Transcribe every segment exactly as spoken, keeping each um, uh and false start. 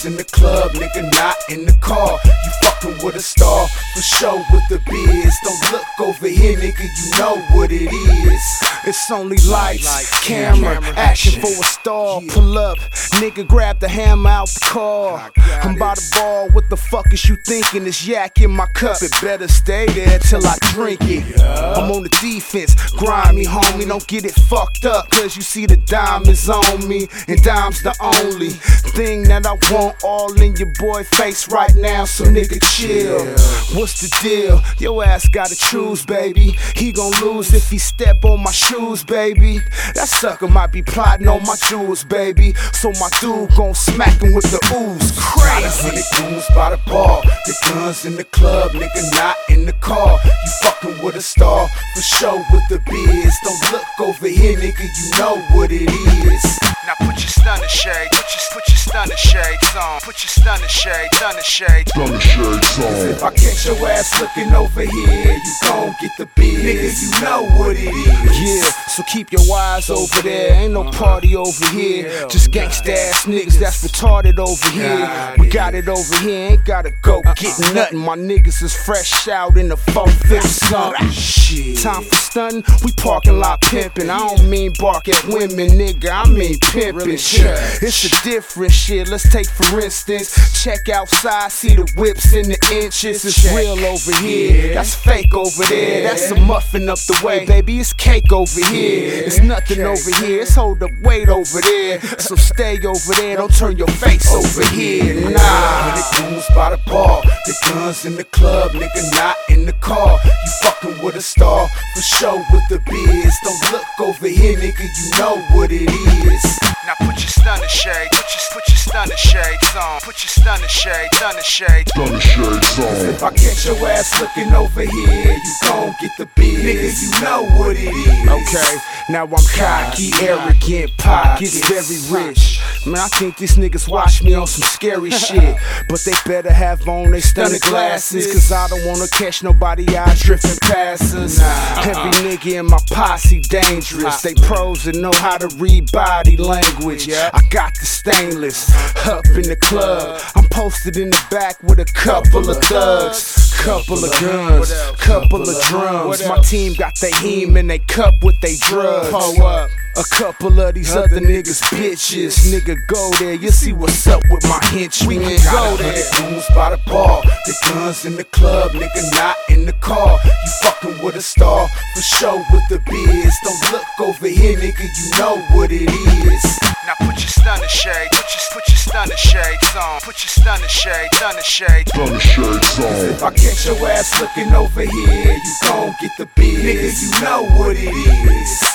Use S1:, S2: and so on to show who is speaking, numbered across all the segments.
S1: guns in the club, nigga, not in the car. You fucking with a star, for sure with the biz. Don't look over here, nigga, you know what it is. It's only lights, camera, action for a star. Pull up, nigga, grab the hammer out the car. I'm by the bar, what the fuck is you thinking? It's yak in my cup, it better stay there till I drink it. I'm on the defense, grimy homie, don't get it fucked up, cause you see the diamonds on me, and dime's the only thing that I want all in your boy face right now, so nigga chill. What's the deal? Your ass gotta choose, baby. He gon' lose if he step on my shoes, baby. That sucker might be plotting on my jewels, baby, so my dude gon' smack him with the ooze. Crazy. Hundred goons by the bar, the guns in the club, nigga, not in the car. You fucking with a star, for sure with the biz. Don't look over here, nigga, you know what it is.
S2: Now put your stunner shade, put your, put your stunner shades on. Put your stunner shade, stunner shade,
S3: stunner shades on.
S1: If I catch your ass looking over here, you gon' get the biz. Nigga, you know what it is.
S4: Yeah, so keep your eyes over there. Ain't no party over here. Just gangsta ass niggas that's retarded over here. We got it over here, ain't gotta go get nothing. My niggas is fresh out in the four fifth something. Shit. Time for stunning, we parking lot pimping. I don't mean bark at women, nigga, I mean pimping. Shit. It's a different shit. Let's take for instance, check outside, see the whips in the inches. It's real over here, that's fake over there. That's a muffin up the way, baby, it's cake over here. It's nothing over here, it's hold up weight over there. So stay over there, don't turn your face over here. Nah.
S1: Hundred goons by the bar, the guns in the club, nigga, not in the car. You fucking with a star, for sure with the biz. Don't look over here, nigga, you know what it is.
S2: Now put your stunner shade, put your, put your stunner shades on. Put your stunner shade, stunner shade,
S3: stunner shades on.
S1: If I catch your ass looking over here, you gon' get the biz. Nigga, you know what it is.
S4: Okay, now I'm cocky, arrogant, pockets very rich. Man, I think these niggas watch me on some scary shit, but they better have on they stunner glasses, cause I don't wanna catch nobody out drifting past us. Every nigga in my posse dangerous. They pros and know how to read body language. I got the stainless up in the club. I'm posted in the back with a couple of thugs, couple of guns, couple of drums. My team got they heme and they cup with they drugs. Pull up. A couple of these other niggas bitches. Nigga, go there, you see what's up with my henchmen. Go there.
S1: Goons by the bar, the guns in the club, nigga, not in the car. You fucking with a star, for sure with the biz. Don't look over here, nigga, you know what it is.
S2: Now put your stunner shade, put your, put your stunner shades on. Put your stunner shade, stunner shade,
S3: stunner shades on.
S1: If I catch your ass looking over here, you gon' get the biz. Nigga, you know what it is.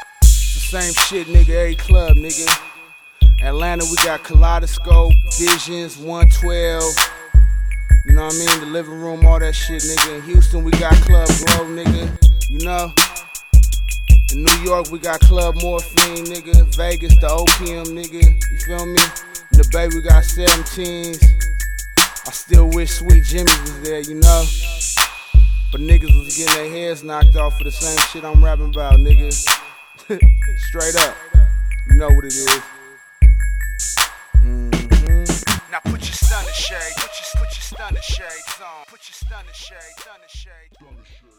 S4: Same shit, nigga, every club, nigga. Atlanta, we got Kaleidoscope, Visions, one twelve. You know what I mean? The living room, all that shit, nigga. In Houston, we got Club Glow, nigga. You know? In New York, we got Club Morphine, nigga. Vegas, the O P M, nigga. You feel me? In the Bay, we got seventeens. I still wish Sweet Jimmy was there, you know? But niggas was getting their heads knocked off for the same shit I'm rapping about, nigga. Straight up, you know what it is.
S2: Mm-hmm. Now put your stunner shade, put your, put your stunner shades on. Put your stunner shade, stunner shade.